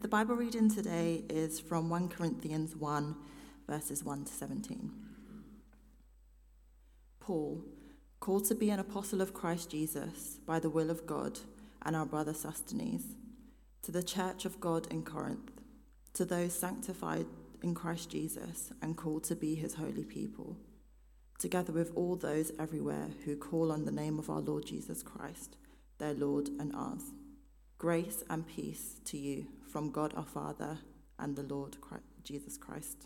The Bible reading today is from 1 Corinthians 1, verses 1 to 17. Paul, called to be an apostle of Christ Jesus by the will of God, and our brother Sosthenes, to the church of God in Corinth, to those sanctified in Christ Jesus and called to be his holy people, together with all those everywhere who call on the name of our Lord Jesus Christ, their Lord and ours. Grace and peace to you from God our Father and the Lord Jesus Christ.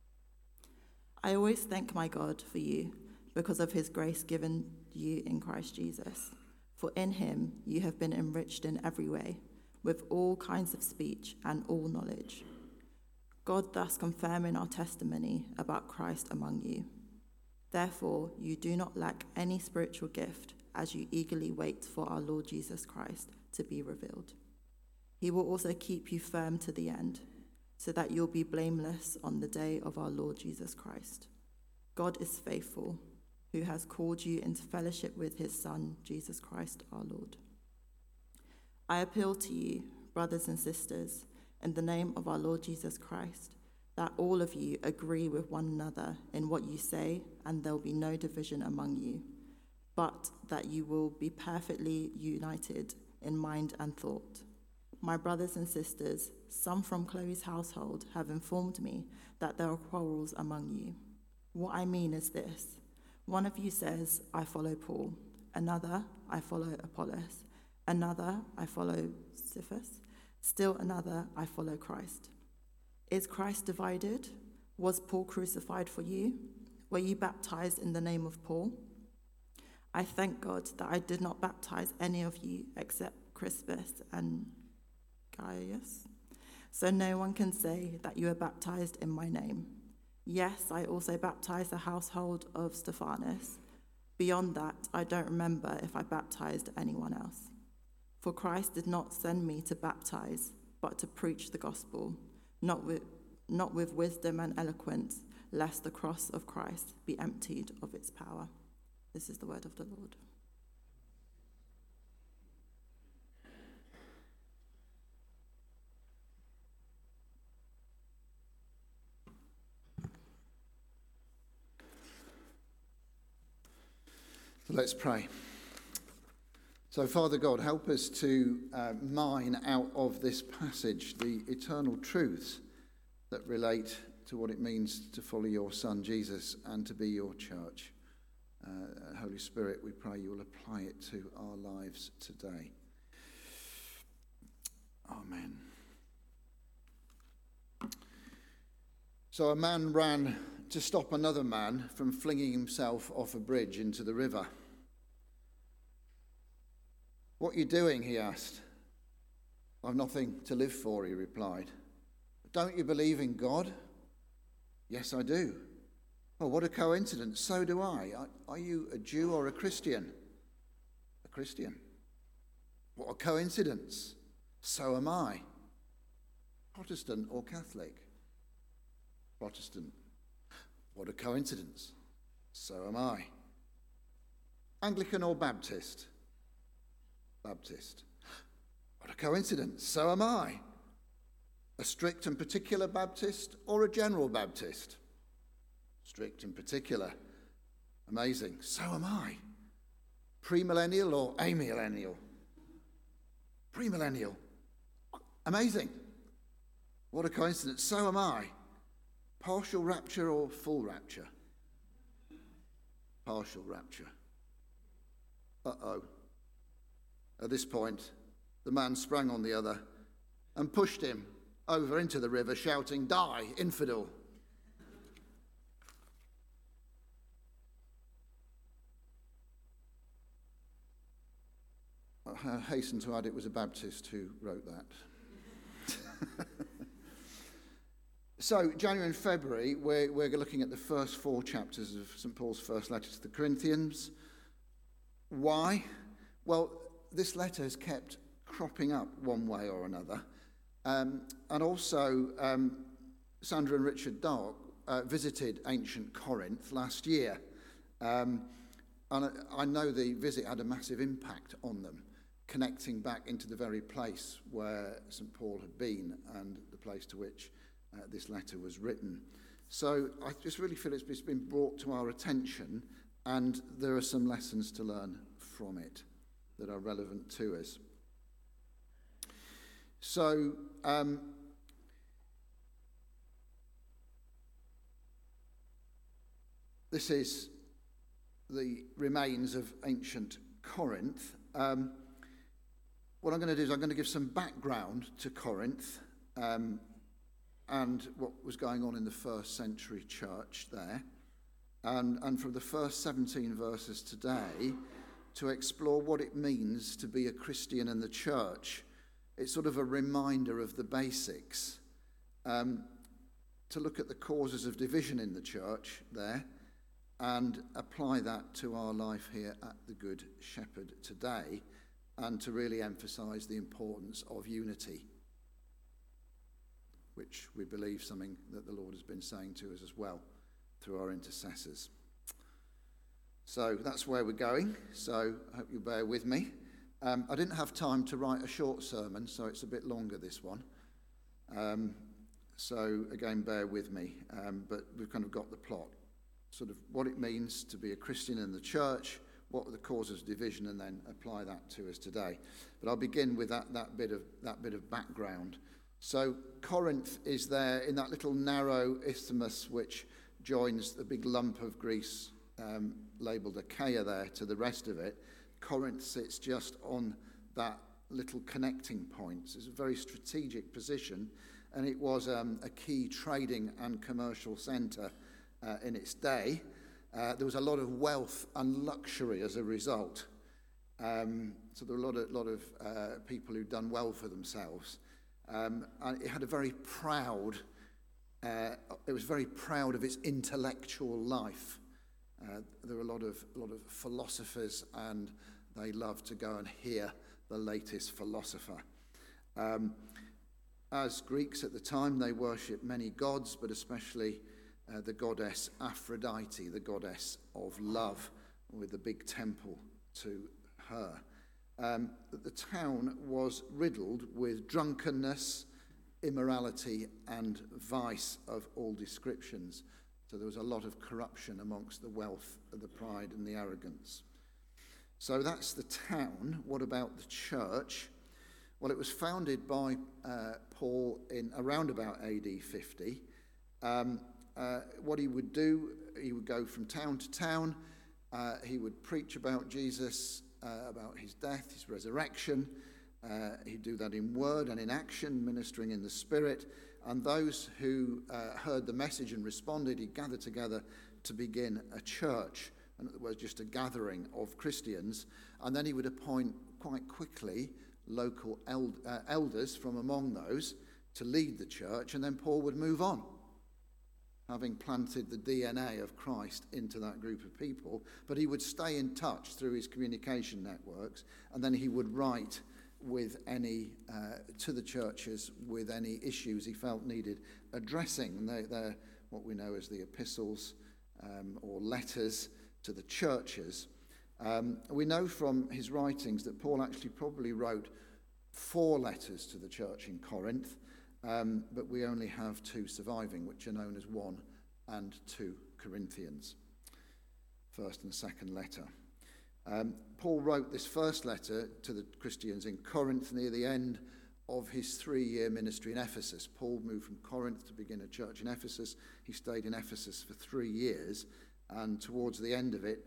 I always thank my God for you because of his grace given you in Christ Jesus. For in him you have been enriched in every way, with all kinds of speech and all knowledge. God thus confirming our testimony about Christ among you. Therefore, you do not lack any spiritual gift as you eagerly wait for our Lord Jesus Christ to be revealed. He will also keep you firm to the end, so that you'll be blameless on the day of our Lord Jesus Christ. God is faithful, who has called you into fellowship with his Son, Jesus Christ our Lord. I appeal to you, brothers and sisters, in the name of our Lord Jesus Christ, that all of you agree with one another in what you say, and there'll be no division among you, but that you will be perfectly united in mind and thought. My brothers and sisters, some from Chloe's household have informed me that there are quarrels among you. What I mean is this: one of you says, I follow Paul, another, I follow Apollos, another, I follow Cephas, still another, I follow Christ. Is Christ divided? Was Paul crucified for you? Were you baptized in the name of Paul? I thank God that I did not baptize any of you except Crispus and Gaius, so no one can say that you are baptized in my name. Yes, I also baptized the household of Stephanas. Beyond that, I don't remember if I baptized anyone else. For Christ did not send me to baptize, but to preach the gospel, not with wisdom and eloquence, lest the cross of Christ be emptied of its power. This is the word of the Lord. Let's pray. So, Father God, help us to mine out of this passage the eternal truths that relate to what it means to follow your Son, Jesus, and to be your church. Holy Spirit, we pray you will apply it to our lives today. Amen. So a man ran to stop another man from flinging himself off a bridge into the river. What are you doing? He asked. I've nothing to live for, he replied. Don't you believe in God? Yes, I do. Oh, what a coincidence. So do I. Are you a Jew or a Christian? A Christian. What a coincidence. So am I. Protestant or Catholic? Protestant. What a coincidence. So am I. Anglican or Baptist? Baptist. What a coincidence. So am I. A strict and particular Baptist or a general Baptist? Strict and particular. Amazing. So am I. Premillennial or amillennial? Premillennial. Amazing. What a coincidence. So am I. Partial rapture or full rapture? Partial rapture. Uh-oh. At this point, the man sprang on the other and pushed him over into the river, shouting, "Die, infidel!" I hasten to add it was a Baptist who wrote that. So, January and February, we're looking at the first 4 chapters of St. Paul's first letter to the Corinthians. Why? Well, this letter has kept cropping up one way or another. And also, Sandra and Richard Dark visited ancient Corinth last year. And I know the visit had a massive impact on them. connecting back into the very place where St. Paul had been and the place to which this letter was written. So I just really feel it's been brought to our attention, and there are some lessons to learn from it that are relevant to us. So this is the remains of ancient Corinth. What I'm going to do is I'm going to give some background to Corinth and what was going on in the first century church there. And from the first 17 verses today, to explore what it means to be a Christian in the church. It's sort of a reminder of the basics. To look at the causes of division in the church there and apply that to our life here at the Good Shepherd today, and to really emphasise the importance of unity, which we believe something that the Lord has been saying to us as well through our intercessors. So that's where we're going, so I hope you'll bear with me. I didn't have time to write a short sermon, so it's a bit longer, this one. So again, bear with me, but we've kind of got the plot. Sort of what it means to be a Christian in the church, what are the causes of division, and then apply that to us today. But I'll begin with that bit of background. So Corinth is there in that little narrow isthmus which joins the big lump of Greece labelled Achaia there to the rest of it. Corinth sits just on that little connecting point. It's a very strategic position, and it was a key trading and commercial centre in its day. There was a lot of wealth and luxury as a result. So there were a lot of people who'd done well for themselves. And it had a very proud, it was very proud of its intellectual life. There were a lot of philosophers, and they loved to go and hear the latest philosopher. As Greeks at the time, they worshipped many gods, but especially the goddess Aphrodite, the goddess of love, with a big temple to her. The town was riddled with drunkenness, immorality, and vice of all descriptions. So there was a lot of corruption amongst the wealth, the pride, and the arrogance. So that's the town. What about the church? Well, it was founded by Paul in around about AD 50. What he would do, he would go from town to town. He would preach about Jesus, about his death, his resurrection. He'd do that in word and in action, ministering in the Spirit. And those who heard the message and responded, he'd gather together to begin a church. And it was just a gathering of Christians. And then he would appoint quite quickly local elders from among those to lead the church. And then Paul would move on, having planted the DNA of Christ into that group of people. But he would stay in touch through his communication networks, and then he would write with any to the churches with any issues he felt needed addressing. And they're what we know as the epistles or letters to the churches. We know from his writings that Paul actually probably wrote 4 letters to the church in Corinth. But we only have 2 surviving, which are known as 1 and 2 Corinthians, first and second letter. Paul wrote this first letter to the Christians in Corinth near the end of his 3-year ministry in Ephesus. Paul moved from Corinth to begin a church in Ephesus. He stayed in Ephesus for 3 years, and towards the end of it,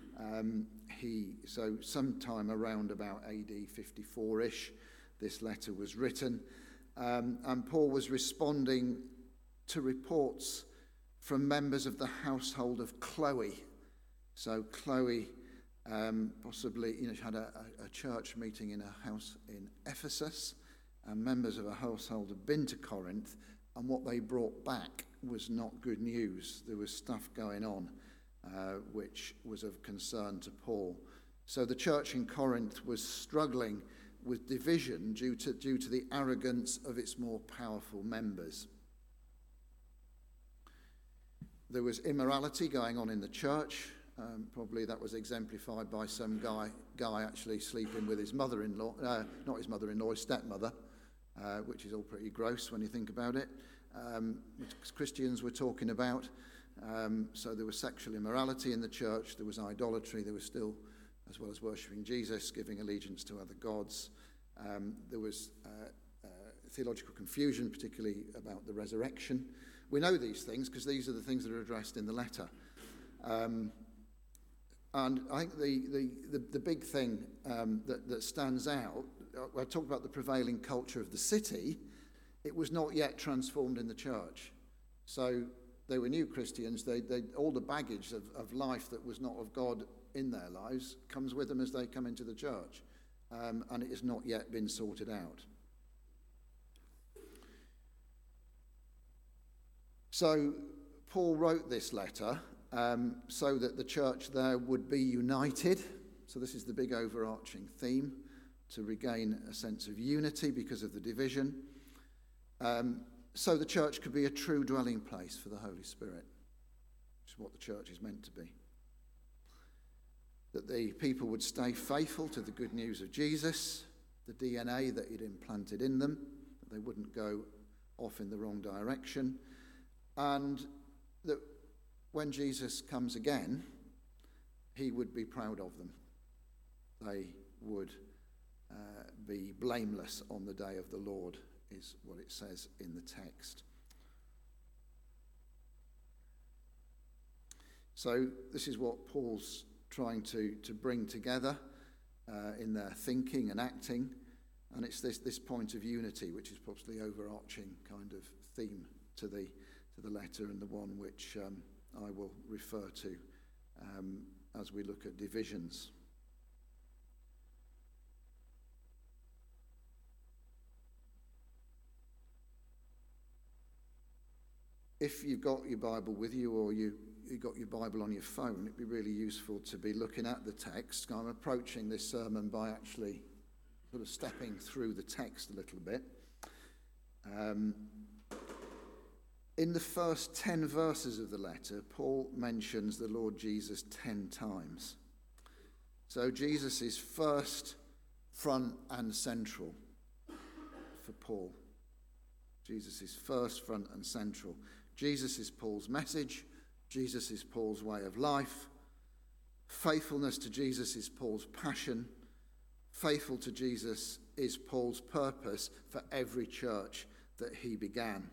so sometime around about AD 54-ish, this letter was written. And Paul was responding to reports from members of the household of Chloe. So Chloe possibly had a church meeting in a house in Ephesus, and members of her household had been to Corinth, and what they brought back was not good news. There was stuff going on which was of concern to Paul. So the church in Corinth was struggling with division due to the arrogance of its more powerful members. There was immorality going on in the church. Probably that was exemplified by some guy actually sleeping with his mother-in-law, not his mother-in-law, his stepmother, which is all pretty gross when you think about it, which Christians were talking about. So there was sexual immorality in the church, there was idolatry, there was still, as well as worshipping Jesus, giving allegiance to other gods. There was theological confusion, particularly about the resurrection. We know these things because these are the things that are addressed in the letter. And I think the big thing that stands out, I talked about the prevailing culture of the city. It was not yet transformed in the church. So they were new Christians. They all the baggage of life that was not of God in their lives comes with them as they come into the church. And it has not yet been sorted out. So Paul wrote this letter so that the church there would be united. So this is the big overarching theme, to regain a sense of unity because of the division. So the church could be a true dwelling place for the Holy Spirit, which is what the church is meant to be. That the people would stay faithful to the good news of Jesus, the DNA that he'd implanted in them, that they wouldn't go off in the wrong direction, and that when Jesus comes again, he would be proud of them. They would be blameless on the day of the Lord, is what it says in the text. So this is what Paul's trying to bring together in their thinking and acting, and it's this point of unity, which is possibly the overarching kind of theme to the letter, and the one which I will refer to as we look at divisions. If you've got your Bible with you, or you've got your Bible on your phone, it'd be really useful to be looking at the text. I'm approaching this sermon by actually sort of stepping through the text a little bit. In the first 10 verses of the letter, Paul mentions the Lord Jesus 10 times. So Jesus is first, front and central for Paul. Jesus is first, front and central. Jesus is Paul's message. Jesus is Paul's way of life. Faithfulness to Jesus is Paul's passion. Faithful to Jesus is Paul's purpose for every church that he began.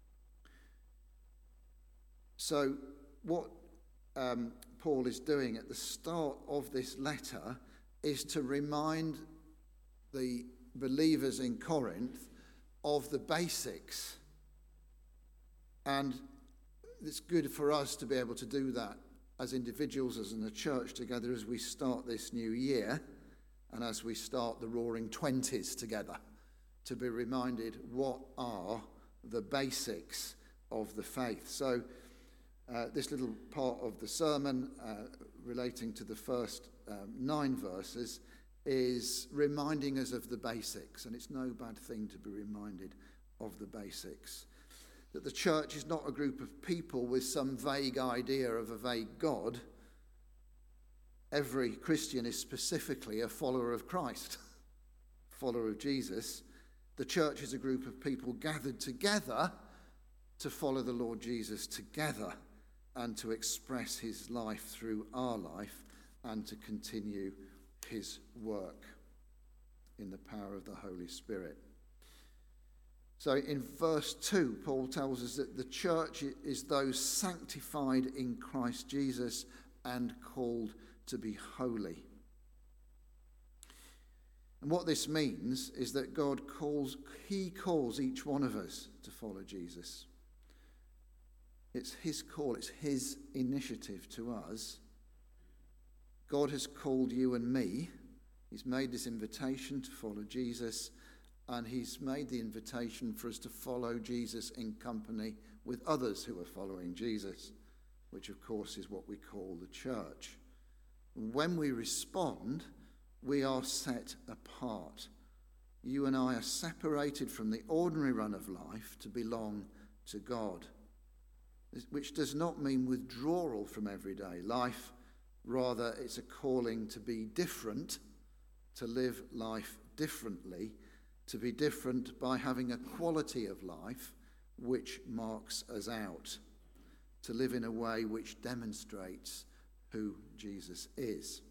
So what Paul is doing at the start of this letter is to remind the believers in Corinth of the basics. And it's good for us to be able to do that as individuals, as in the church together, as we start this new year and as we start the Roaring Twenties together, to be reminded what are the basics of the faith. So this little part of the sermon relating to the first 9 verses is reminding us of the basics, and it's no bad thing to be reminded of the basics. That the church is not a group of people with some vague idea of a vague God. Every Christian is specifically a follower of Christ, follower of Jesus. The church is a group of people gathered together to follow the Lord Jesus together and to express his life through our life and to continue his work in the power of the Holy Spirit. So in verse 2, Paul tells us that the church is those sanctified in Christ Jesus and called to be holy. And what this means is that he calls each one of us to follow Jesus. It's his call, it's his initiative to us. God has called you and me. He's made this invitation to follow Jesus, and he's made the invitation for us to follow Jesus in company with others who are following Jesus, which of course is what we call the church. When we respond, we are set apart. You and I are separated from the ordinary run of life to belong to God, which does not mean withdrawal from everyday life, Rather, it's a calling to be different, to live life differently, to be different by having a quality of life which marks us out, to live in a way which demonstrates who Jesus is.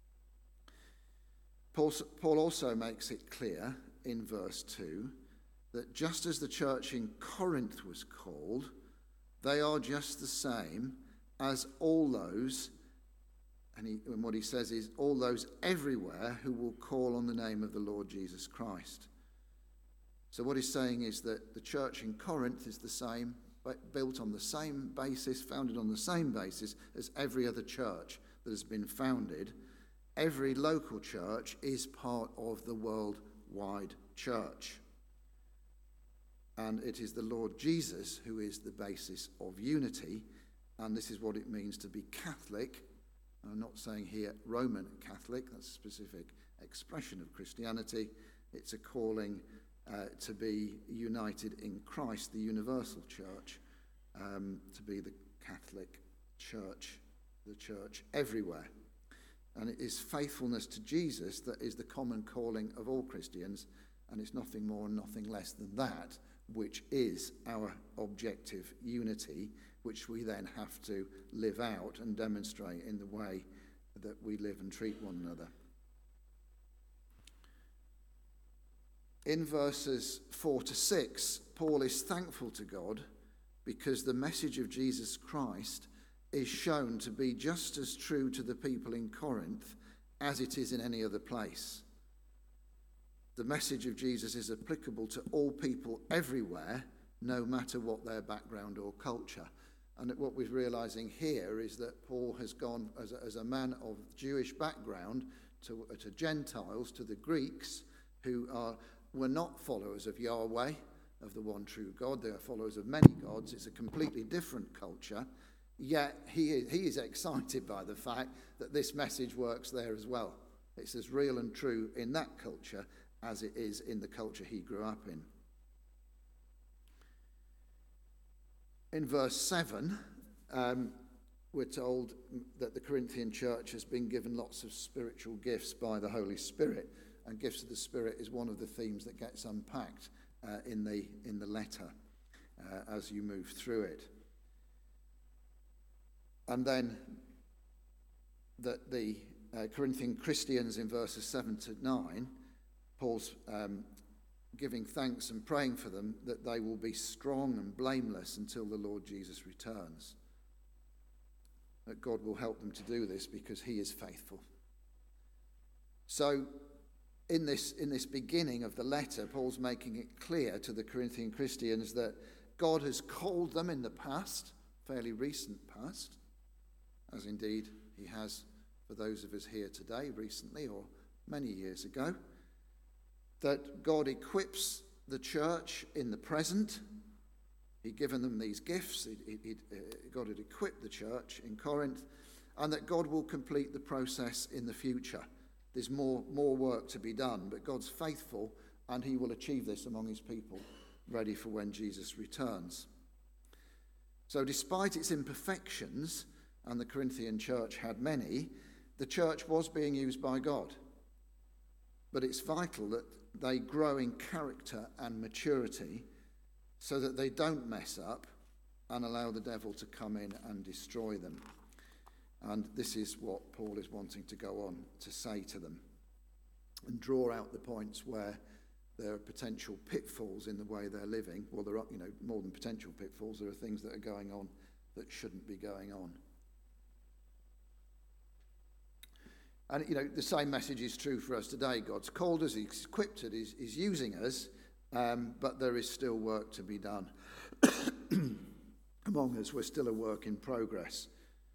Paul also makes it clear in verse 2 that just as the church in Corinth was called, they are just the same as all those, and what he says is all those everywhere who will call on the name of the Lord Jesus Christ. So what he's saying is that the church in Corinth is the same, built on the same basis, founded on the same basis as every other church that has been founded. Every local church is part of the worldwide church. And it is the Lord Jesus who is the basis of unity. And this is what it means to be Catholic. I'm not saying here Roman Catholic, that's a specific expression of Christianity. It's a calling to be united in Christ, the universal church, to be the Catholic church, the church everywhere. And it is faithfulness to Jesus that is the common calling of all Christians, and it's nothing more and nothing less than that, which is our objective unity, which we then have to live out and demonstrate in the way that we live and treat one another. In verses 4 to 6, Paul is thankful to God because the message of Jesus Christ is shown to be just as true to the people in Corinth as it is in any other place. The message of Jesus is applicable to all people everywhere, no matter what their background or culture. And what we're realizing here is that Paul has gone as a man of Jewish background to Gentiles, to the Greeks, who were not followers of Yahweh, of the one true God. They are followers of many gods. It's a completely different culture. Yet he is excited by the fact that this message works there as well. It's as real and true in that culture as it is in the culture he grew up in. In verse 7, we're told that the Corinthian church has been given lots of spiritual gifts by the Holy Spirit, and gifts of the Spirit is one of the themes that gets unpacked in the letter as you move through it. And then that the Corinthian Christians in verses 7 to 9, Paul's giving thanks and praying for them that they will be strong and blameless until the Lord Jesus returns. That God will help them to do this because he is faithful. So in this beginning of the letter, Paul's making it clear to the Corinthian Christians that God has called them in the past, fairly recent past, as indeed he has for those of us here today, recently or many years ago, that God equips the church in the present. He'd given them these gifts. God had equipped the church in Corinth, and that God will complete the process in the future. There's more work to be done, but God's faithful, and he will achieve this among his people, ready for when Jesus returns. So despite its imperfections, and the Corinthian church had many, the church was being used by God. But it's vital that they grow in character and maturity so that they don't mess up and allow the devil to come in and destroy them. And this is what Paul is wanting to go on to say to them and draw out the points where there are potential pitfalls in the way they're living. Well, there are, more than potential pitfalls. There are things that are going on that shouldn't be going on. And, the same message is true for us today. God's called us, he's equipped us, he's using us, but there is still work to be done. Among us, we're still a work in progress.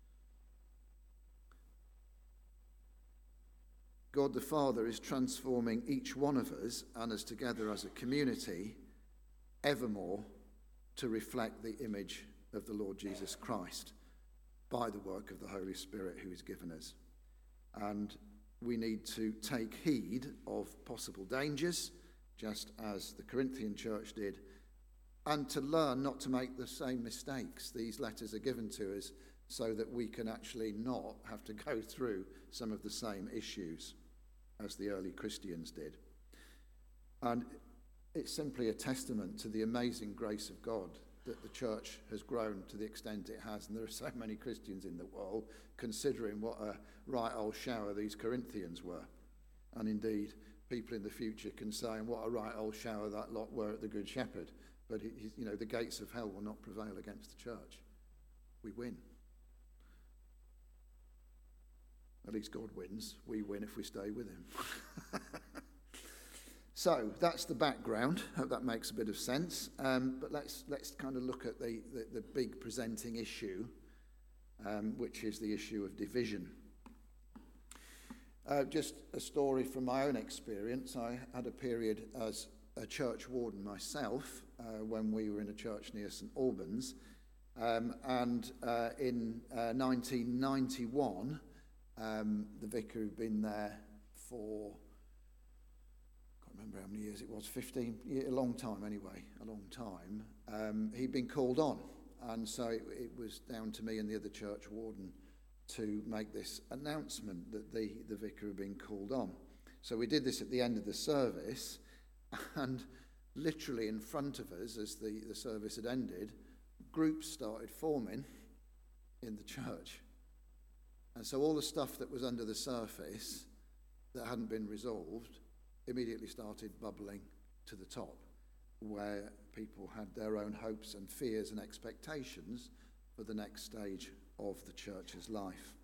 God the Father is transforming each one of us and us together as a community evermore to reflect the image of the Lord Jesus Christ by the work of the Holy Spirit who is given us. And we need to take heed of possible dangers, just as the Corinthian church did, and to learn not to make the same mistakes. These letters are given to us so that we can actually not have to go through some of the same issues as the early Christians did. And it's simply a testament to the amazing grace of God that the church has grown to the extent it has, and there are so many Christians in the world, considering what a right old shower these Corinthians were. And indeed, people in the future can say, and what a right old shower that lot were at the Good Shepherd. But the gates of hell will not prevail against the church. We win. At least God wins. We win if we stay with him. So that's the background. Hope that makes a bit of sense. But let's kind of look at the big presenting issue, which is the issue of division. Just a story from my own experience. I had a period as a church warden myself when we were in a church near St Albans. In 1991, the vicar who'd been there for, I can't remember how many years it was, 15 years, a long time anyway, a long time. He'd been called on, and so it was down to me and the other church warden to make this announcement that the vicar had been called on. So we did this at the end of the service, and literally in front of us, as the service had ended, groups started forming in the church. And so all the stuff that was under the surface that hadn't been resolved immediately started bubbling to the top, where people had their own hopes and fears and expectations for the next stage of the church's life.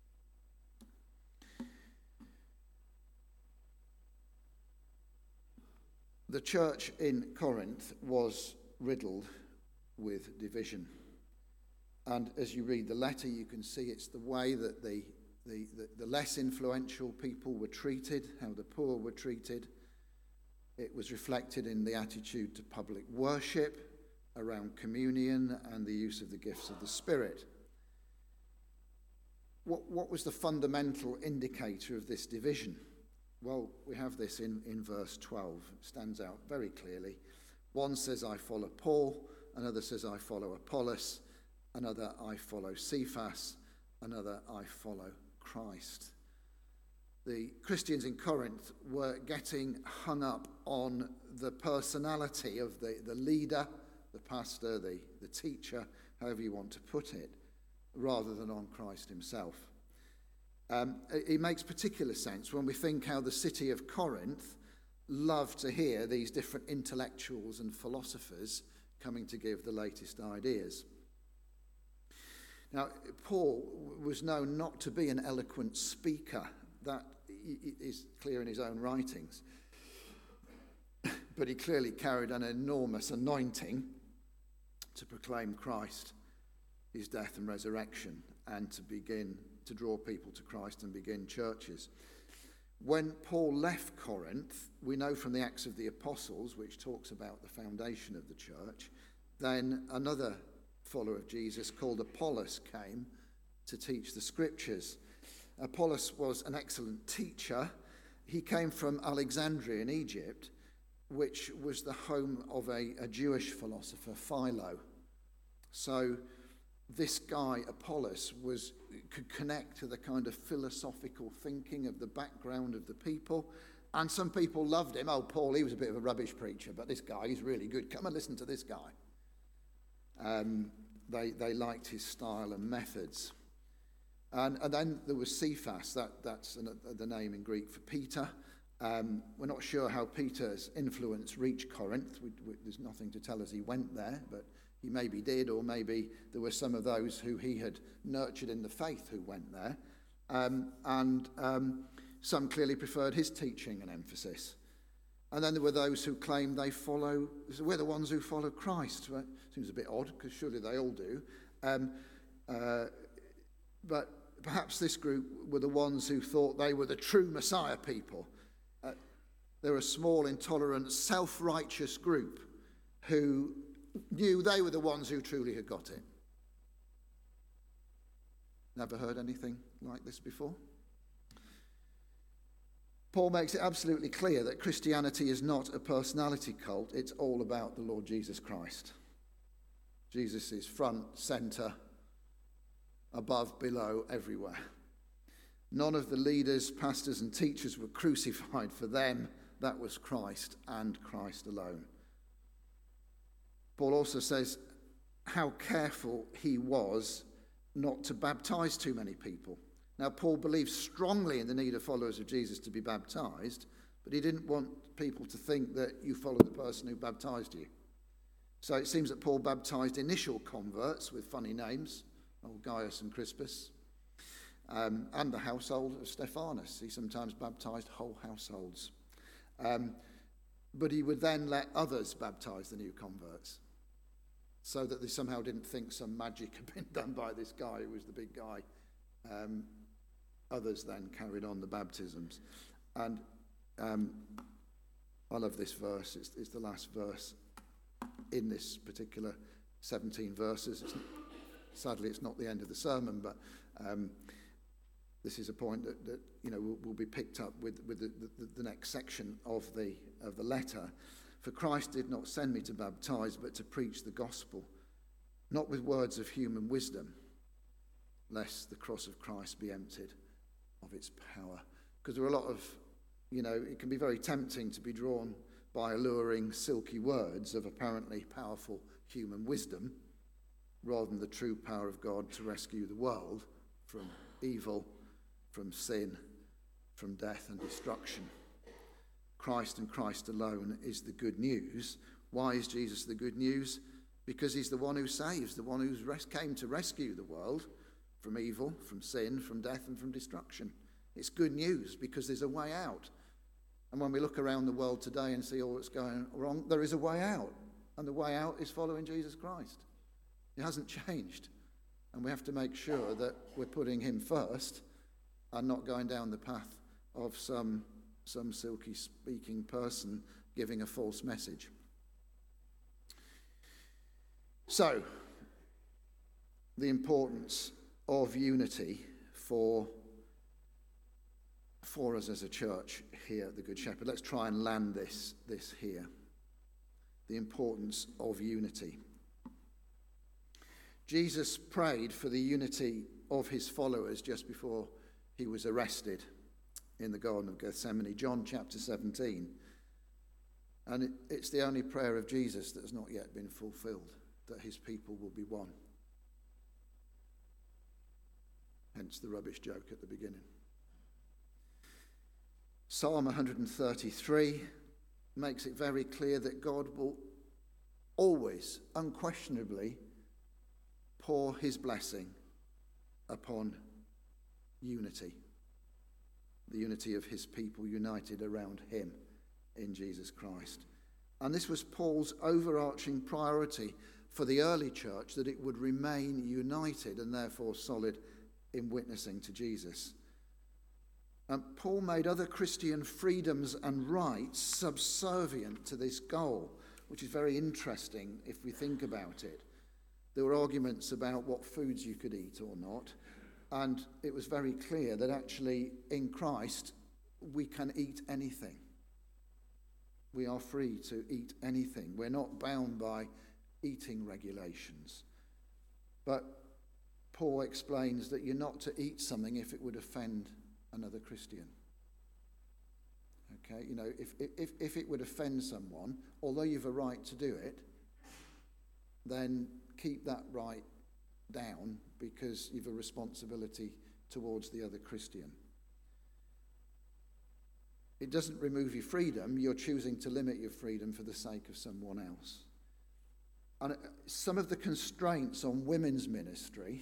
The church in Corinth was riddled with division. And as you read the letter, you can see it's the way that the less influential people were treated, how the poor were treated. It was reflected in the attitude to public worship, around communion, and the use of the gifts of the Spirit. What was the fundamental indicator of this division? Well, we have this in verse 12. It stands out very clearly. One says, I follow Paul. Another says, I follow Apollos. Another, I follow Cephas. Another, I follow Christ. The Christians in Corinth were getting hung up on the personality of the leader, the pastor, the teacher, however you want to put it, rather than on Christ himself. It makes particular sense when we think how the city of Corinth loved to hear these different intellectuals and philosophers coming to give the latest ideas. Now, Paul was known not to be an eloquent speaker. That is clear in his own writings. But he clearly carried an enormous anointing to proclaim Christ, his death and resurrection, and to begin to draw people to Christ and begin churches. When Paul left Corinth, we know from the Acts of the Apostles, which talks about the foundation of the church, then another follower of Jesus called Apollos came to teach the scriptures. Apollos was an excellent teacher. He came from Alexandria in Egypt, which was the home of a Jewish philosopher, Philo. So this guy, Apollos, could connect to the kind of philosophical thinking of the background of the people. And some people loved him. Oh, Paul, he was a bit of a rubbish preacher, but this guy, he's really good. Come and listen to this guy. They liked his style and methods. And then there was Cephas. That's the name in Greek for Peter. We're not sure how Peter's influence reached Corinth. There's nothing to tell us he went there, but he maybe did, or maybe there were some of those who he had nurtured in the faith who went there. Some clearly preferred his teaching and emphasis. And then there were those who claimed we're the ones who follow Christ. Well, seems a bit odd, because surely they all do. But perhaps this group were the ones who thought they were the true Messiah people. They're a small, intolerant, self-righteous group who knew they were the ones who truly had got it. Never heard anything like this before? Paul makes it absolutely clear that Christianity is not a personality cult. It's all about the Lord Jesus Christ. Jesus is front, centre, above, below, everywhere. None of the leaders, pastors and teachers were crucified. For them, that was Christ and Christ alone. Paul also says how careful he was not to baptize too many people. Now, Paul believed strongly in the need of followers of Jesus to be baptized, but he didn't want people to think that you follow the person who baptized you. So it seems that Paul baptized initial converts with funny names, old Gaius and Crispus, and the household of Stephanus. He sometimes baptized whole households. But he would then let others baptize the new converts, so that they somehow didn't think some magic had been done by this guy who was the big guy. Others then carried on the baptisms. And I love this verse. It's the last verse in this particular 17 verses. Sadly, it's not the end of the sermon, but this is a point that will be picked up with the next section of the letter. For Christ did not send me to baptize, but to preach the gospel, not with words of human wisdom, lest the cross of Christ be emptied of its power. Because there are a lot of, it can be very tempting to be drawn by alluring, silky words of apparently powerful human wisdom, rather than the true power of God to rescue the world from evil, from sin, from death and destruction. Christ and Christ alone is the good news. Why is Jesus the good news? Because he's the one who saves, the one who came to rescue the world from evil, from sin, from death and from destruction. It's good news because there's a way out. And when we look around the world today and see all that's going wrong, there is a way out. And the way out is following Jesus Christ. It hasn't changed. And we have to make sure that we're putting him first and not going down the path of some silky speaking person giving a false message. So, the importance of unity for us as a church here at the Good Shepherd. Let's try and land this here. The importance of unity. Jesus prayed for the unity of his followers just before he was arrested in the Garden of Gethsemane, John chapter 17. And it's the only prayer of Jesus that has not yet been fulfilled, that his people will be one. Hence the rubbish joke at the beginning. Psalm 133 makes it very clear that God will always, unquestionably, pour his blessing upon unity. The unity of his people united around him in Jesus Christ. And this was Paul's overarching priority for the early church, that it would remain united and therefore solid in witnessing to Jesus. And Paul made other Christian freedoms and rights subservient to this goal, which is very interesting if we think about it. There were arguments about what foods you could eat or not, and it was very clear that actually in Christ we can eat anything. We are free to eat anything. We're not bound by eating regulations. But Paul explains that you're not to eat something if it would offend another Christian. Okay, if it would offend someone, although you've a right to do it, then keep that right down, because you've a responsibility towards the other Christian. It doesn't remove your freedom. You're choosing to limit your freedom for the sake of someone else. And some of the constraints on women's ministry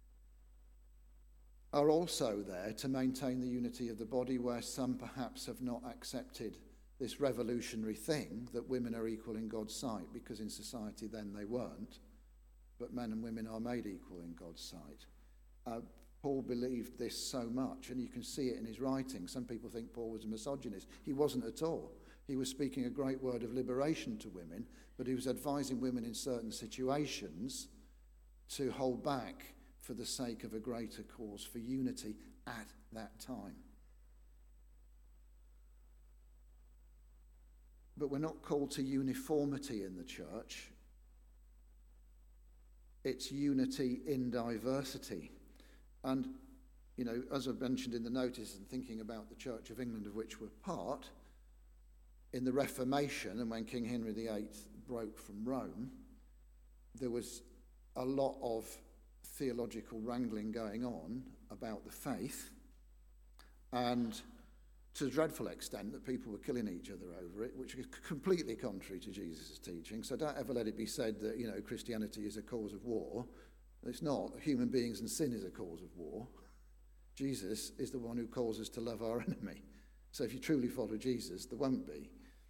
are also there to maintain the unity of the body, where some perhaps have not accepted this revolutionary thing that women are equal in God's sight, because in society then they weren't, but men and women are made equal in God's sight. Paul believed this so much, and you can see it in his writing. Some people think Paul was a misogynist. He wasn't at all. He was speaking a great word of liberation to women, but he was advising women in certain situations to hold back for the sake of a greater cause for unity at that time. But we're not called to uniformity in the church. It's unity in diversity. And, as I've mentioned in the notice and thinking about the Church of England of which we're part, in the Reformation and when King Henry VIII broke from Rome, there was a lot of theological wrangling going on about the faith, and to a dreadful extent that people were killing each other over it, which is completely contrary to Jesus' teaching. So don't ever let it be said that, Christianity is a cause of war. It's not. Human beings and sin is a cause of war. Jesus is the one who calls us to love our enemy. So if you truly follow Jesus, there won't be.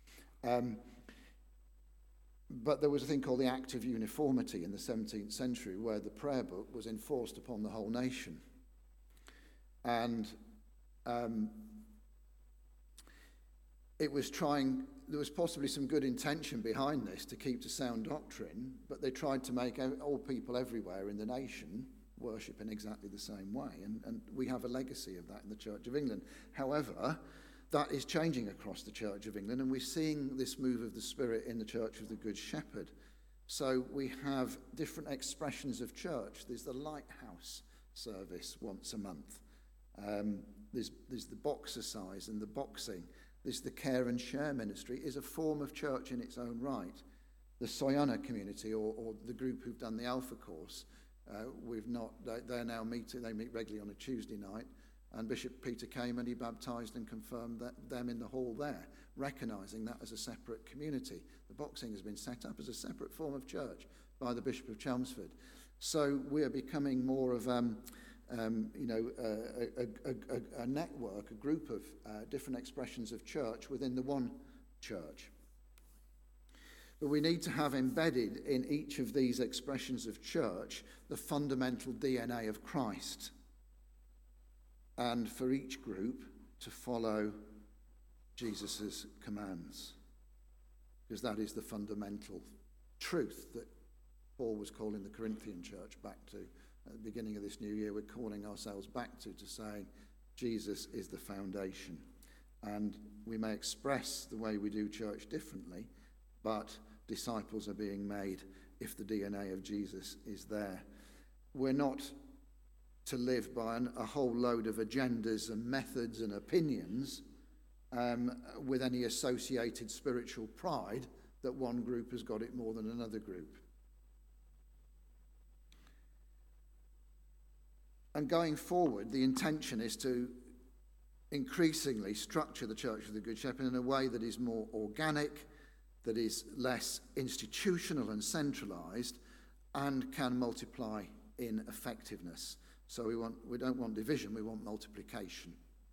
But there was a thing called the Act of Uniformity in the 17th century where the prayer book was enforced upon the whole nation. And there was possibly some good intention behind this to keep to sound doctrine, but they tried to make all people everywhere in the nation worship in exactly the same way. And we have a legacy of that in the Church of England. However, that is changing across the Church of England, and we're seeing this move of the Spirit in the Church of the Good Shepherd. So we have different expressions of church. There's the lighthouse service once a month. There's the boxercise and the boxing. There's the care and share ministry is a form of church in its own right. The Soyana community or the group who've done the Alpha course, they're now meeting. They meet regularly on a Tuesday night, and Bishop Peter came and he baptised and confirmed them in the hall there, recognising that as a separate community. The boxing has been set up as a separate form of church by the Bishop of Chelmsford. So we are becoming more of a network, a group of different expressions of church within the one church. But we need to have embedded in each of these expressions of church the fundamental DNA of Christ. And for each group to follow Jesus' commands. Because that is the fundamental truth that Paul was calling the Corinthian church back to. At the beginning of this new year, we're calling ourselves back to saying Jesus is the foundation. And we may express the way we do church differently, but disciples are being made if the DNA of Jesus is there. We're not to live by a whole load of agendas and methods and opinions with any associated spiritual pride that one group has got it more than another group. And going forward, the intention is to increasingly structure the Church of the Good Shepherd in a way that is more organic, that is less institutional and centralised, and can multiply in effectiveness. So we don't want division, we want multiplication.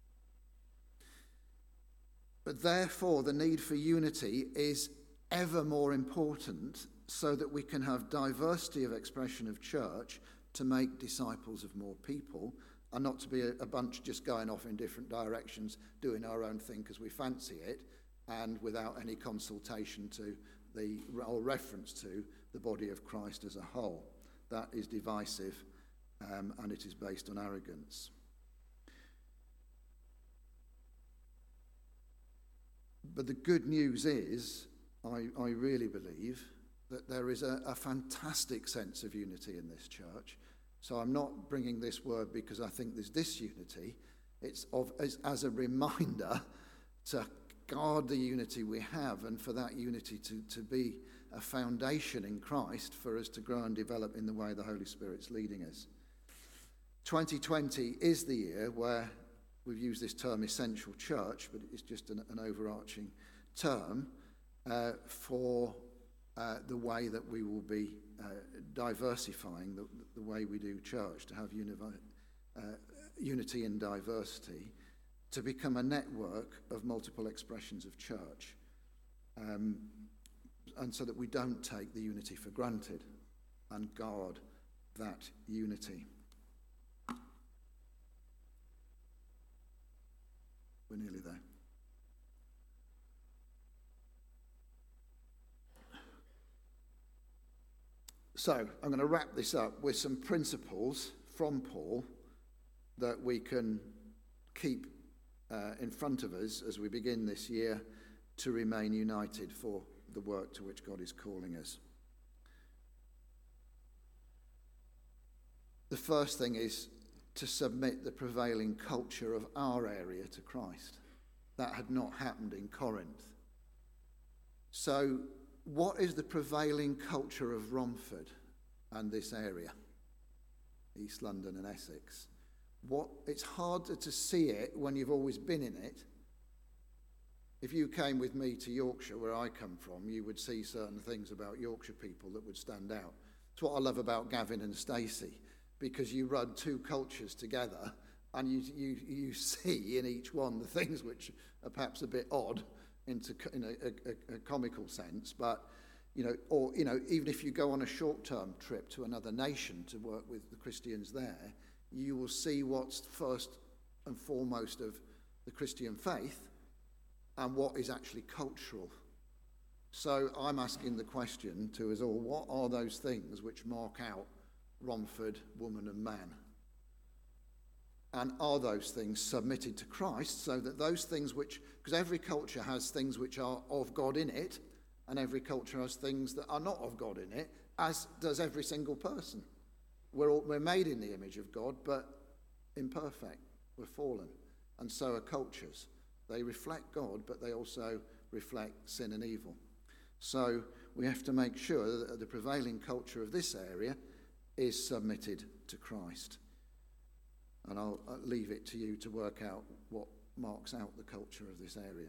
But therefore, the need for unity is ever more important so that we can have diversity of expression of church to make disciples of more people, and not to be a bunch just going off in different directions, doing our own thing because we fancy it, and without any consultation to or reference to the body of Christ as a whole. That is divisive, and it is based on arrogance. But the good news is, I really believe, that there is a fantastic sense of unity in this church. So I'm not bringing this word because I think there's disunity. It's as a reminder to guard the unity we have, and for that unity to be a foundation in Christ for us to grow and develop in the way the Holy Spirit's leading us. 2020 is the year where we've used this term essential church, but it's just an overarching term for the way that we will be diversifying the way we do church, to have unity and diversity, to become a network of multiple expressions of church, and so that we don't take the unity for granted and guard that unity. We're nearly there. So I'm going to wrap this up with some principles from Paul that we can keep in front of us as we begin this year to remain united for the work to which God is calling us. The first thing is to submit the prevailing culture of our area to Christ. That had not happened in Corinth. So what is the prevailing culture of Romford and this area? East London and Essex. It's harder to see it when you've always been in it. If you came with me to Yorkshire, where I come from, you would see certain things about Yorkshire people that would stand out. It's what I love about Gavin and Stacey, because you run two cultures together and you see in each one the things which are perhaps a bit odd in a comical sense, but even if you go on a short-term trip to another nation to work with the Christians there, you will see what's first and foremost of the Christian faith and what is actually cultural. So I'm asking the question to us all, what are those things which mark out Romford, woman and man? And are those things submitted to Christ, so that those things because every culture has things which are of God in it, and every culture has things that are not of God in it, as does every single person. We're made in the image of God, but imperfect. We're fallen. And so are cultures. They reflect God, but they also reflect sin and evil. So we have to make sure that the prevailing culture of this area is submitted to Christ. And I'll leave it to you to work out what marks out the culture of this area.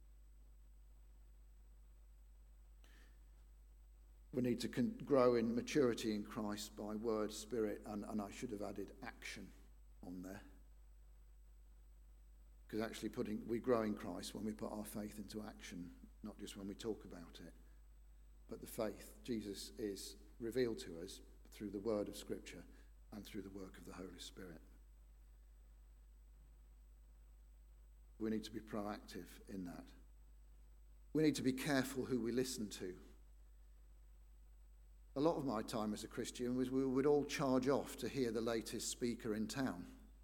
We need to grow in maturity in Christ by word, spirit, and I should have added action on there. Because actually we grow in Christ when we put our faith into action, not just when we talk about it. But the faith, Jesus is revealed to us through the word of Scripture and through the work of the Holy Spirit. We need to be proactive in that. We need to be careful who we listen to. A lot of my time as a Christian was we would all charge off to hear the latest speaker in town.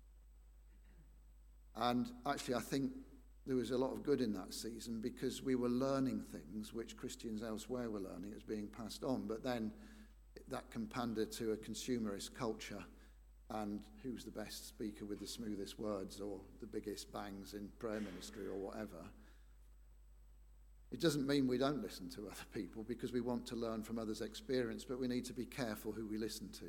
And actually I think there was a lot of good in that season, because we were learning things which Christians elsewhere were learning. It was being passed on. But then that can pander to a consumerist culture, and who's the best speaker with the smoothest words or the biggest bangs in prayer ministry or whatever. It doesn't mean we don't listen to other people, because we want to learn from others' experience, but we need to be careful who we listen to.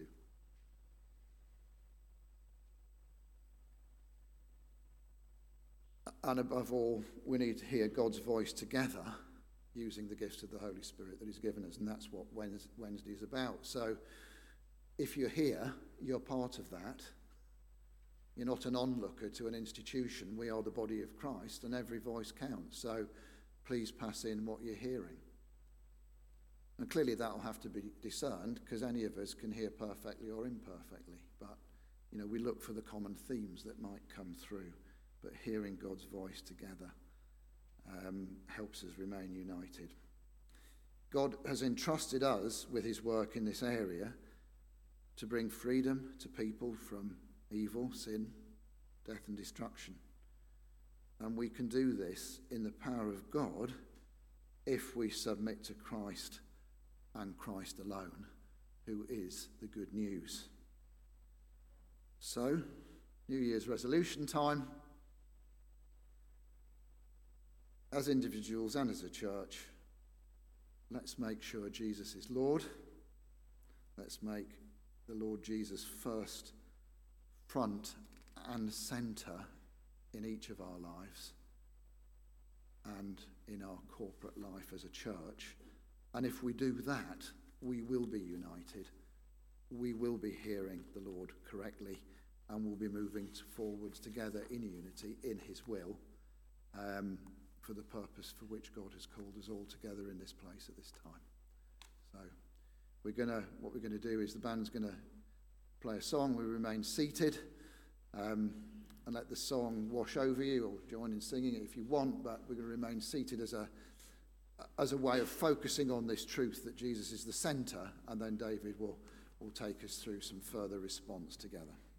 And above all, we need to hear God's voice together, using the gifts of the Holy Spirit that he's given us, and that's what Wednesday is about. So if you're here, you're part of that. You're not an onlooker to an institution. We are the body of Christ, and every voice counts. So please pass in what you're hearing. And clearly that will have to be discerned, because any of us can hear perfectly or imperfectly. But, we look for the common themes that might come through. But hearing God's voice together helps us remain united. God has entrusted us with his work in this area to bring freedom to people from evil, sin, death and destruction. And we can do this in the power of God if we submit to Christ and Christ alone, who is the good news. So, New Year's resolution time. As individuals and as a church, let's make sure Jesus is Lord. Let's make the Lord Jesus first, front and centre in each of our lives and in our corporate life as a church. And if we do that, we will be united. We will be hearing the Lord correctly, and we'll be moving forwards together in unity, in his will, for the purpose for which God has called us all together in this place at this time. So what we're going to do is the band's going to play a song. We remain seated and let the song wash over you, or join in singing it if you want, but we're going to remain seated as a way of focusing on this truth that Jesus is the centre, and then David will take us through some further response together.